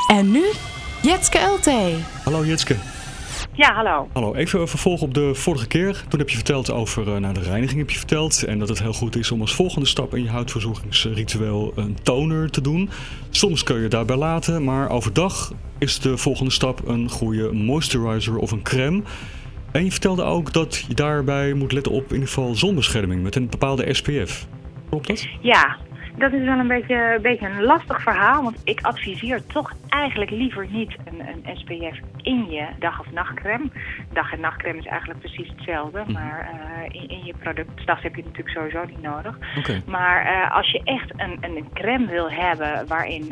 En nu Jetske LT. Hallo Jetske. Ja, hallo. Hallo, even vervolg op de vorige keer. Toen heb je verteld over de reiniging heb je verteld. En dat het heel goed is om als volgende stap in je huidverzorgingsritueel een toner te doen. Soms kun je het daarbij laten, maar overdag is de volgende stap een goede moisturizer of een crème. En je vertelde ook dat je daarbij moet letten op in ieder geval zonbescherming met een bepaalde SPF. Klopt dat? Ja, dat is wel een beetje een lastig verhaal, want ik adviseer toch eigenlijk liever niet een SPF in je dag- of nachtcrème. Dag- en nachtcrème is eigenlijk precies hetzelfde, maar in je product, 's nachts heb je het natuurlijk sowieso niet nodig. Okay. Maar als je echt een crème wil hebben waarin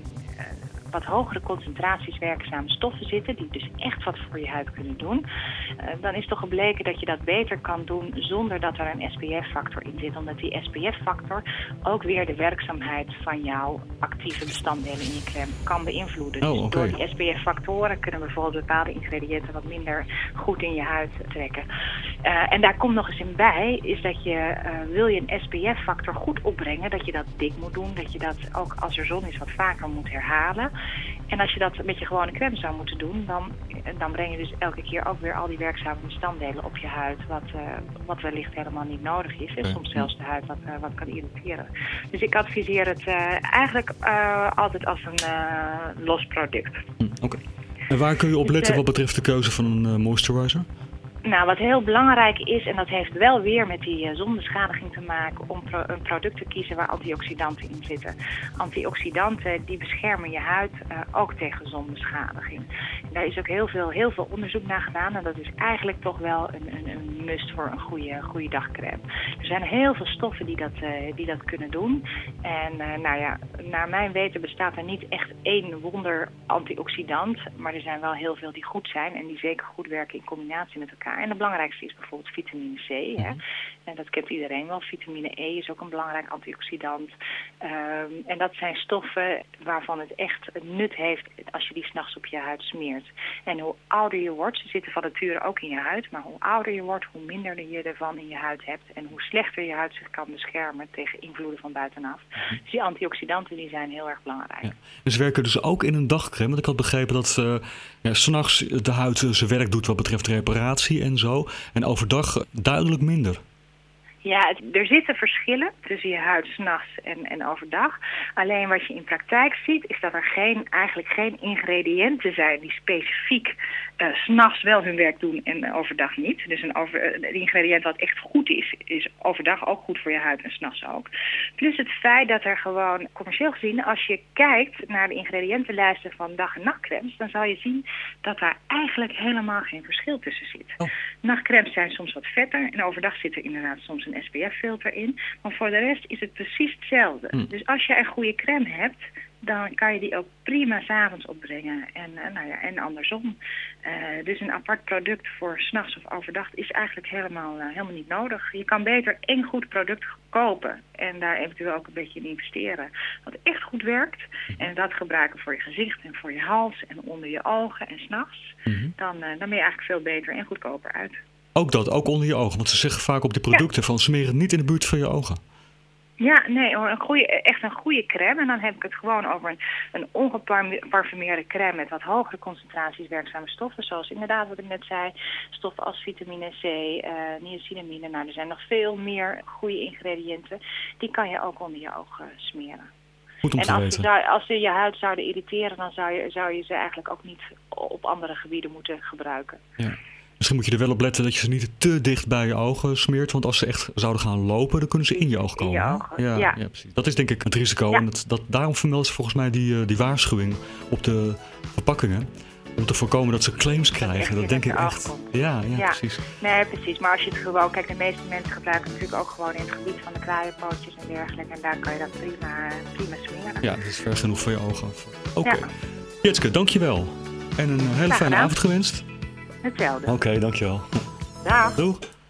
wat hogere concentraties werkzame stoffen zitten, die dus echt wat voor je huid kunnen doen, dan is toch gebleken dat je dat beter kan doen zonder dat er een SPF-factor in zit. Omdat die SPF-factor ook weer de werkzaamheid van jouw actieve bestanddelen in je crème kan beïnvloeden. Dus door die SPF-factoren kunnen bijvoorbeeld bepaalde ingrediënten wat minder goed in je huid trekken. En daar komt nog eens in bij, is dat je, wil je een SPF-factor goed opbrengen, dat je dat dik moet doen, dat je dat ook als er zon is wat vaker moet herhalen. En als je dat met je gewone crème zou moeten doen, dan breng je dus elke keer ook weer al die werkzame bestanddelen op je huid, wat wellicht helemaal niet nodig is. En soms zelfs de huid wat kan irriteren. Dus ik adviseer het eigenlijk altijd als een los product. Oké. En waar kun je op letten wat betreft de keuze van een moisturizer? Nou, wat heel belangrijk is, en dat heeft wel weer met die zonbeschadiging te maken, om een product te kiezen waar antioxidanten in zitten. Antioxidanten die beschermen je huid ook tegen zonbeschadiging. En daar is ook heel veel onderzoek naar gedaan en dat is eigenlijk toch wel een must voor een goede dagcrème. Er zijn heel veel stoffen die dat kunnen doen. En naar mijn weten bestaat er niet echt één wonder antioxidant, maar er zijn wel heel veel die goed zijn en die zeker goed werken in combinatie met elkaar. En het belangrijkste is bijvoorbeeld vitamine C. Hè? En dat kent iedereen wel. Vitamine E is ook een belangrijk antioxidant. En dat zijn stoffen waarvan het echt een nut heeft als je die 's nachts op je huid smeert. En hoe ouder je wordt, ze zitten van nature ook in je huid, maar hoe ouder je wordt, hoe minder je ervan in je huid hebt. En hoe slechter je huid zich kan beschermen tegen invloeden van buitenaf. Dus die antioxidanten die zijn heel erg belangrijk. Ja. En ze werken dus ook in een dagcrème. Want ik had begrepen dat 's nachts de huid zijn werk doet wat betreft reparatie en zo. En overdag duidelijk minder. Ja, er zitten verschillen tussen je huid 's nachts en overdag. Alleen wat je in praktijk ziet is dat er eigenlijk geen ingrediënten zijn die specifiek 's nachts wel hun werk doen en overdag niet. Dus een ingrediënt wat echt goed is overdag ook goed voor je huid en 's nachts ook. Plus het feit dat er gewoon, commercieel gezien, als je kijkt naar de ingrediëntenlijsten van dag- en nachtcremes, dan zal je zien dat daar eigenlijk helemaal geen verschil tussen zit. Nachtcremes zijn soms wat vetter en overdag zit er inderdaad soms een SPF-filter in. Maar voor de rest is het precies hetzelfde. Dus als je een goede crème hebt, dan kan je die ook prima 's avonds opbrengen en andersom. Dus een apart product voor 's nachts of overdag is eigenlijk helemaal niet nodig. Je kan beter één goed product kopen en daar eventueel ook een beetje in investeren. Wat echt goed werkt en dat gebruiken voor je gezicht en voor je hals en onder je ogen en 's nachts. Dan ben je eigenlijk veel beter en goedkoper uit. Ook onder je ogen, want ze zeggen vaak op die producten van smeer het niet in de buurt van je ogen. Ja, nee, echt een goede crème. En dan heb ik het gewoon over een ongeparfumeerde crème met wat hogere concentraties werkzame stoffen. Zoals inderdaad wat ik net zei, stoffen als vitamine C, niacinamide. Nou, er zijn nog veel meer goede ingrediënten. Die kan je ook onder je ogen smeren. Goed om te weten. Als ze je huid zouden irriteren, dan zou je ze eigenlijk ook niet op andere gebieden moeten gebruiken. Ja. Misschien moet je er wel op letten dat je ze niet te dicht bij je ogen smeert. Want als ze echt zouden gaan lopen, dan kunnen ze in je oog komen. In je ogen, ja, precies. Dat is denk ik het risico. Ja. En daarom vermeldt ze volgens mij die waarschuwing op de verpakkingen. Om te voorkomen dat ze claims krijgen. Dat denk ik echt. Ja, precies. Nee, precies. Maar als je het gewoon... Kijk, de meeste mensen gebruiken het natuurlijk ook gewoon in het gebied van de kraaienpootjes en dergelijke. En daar kan je dat prima smeren. Ja, dat is ver genoeg voor je ogen. Oké. Jetske, dankjewel. En een hele fijne avond gewenst. Hetzelfde. Oké, dankjewel. Dag. Doeg.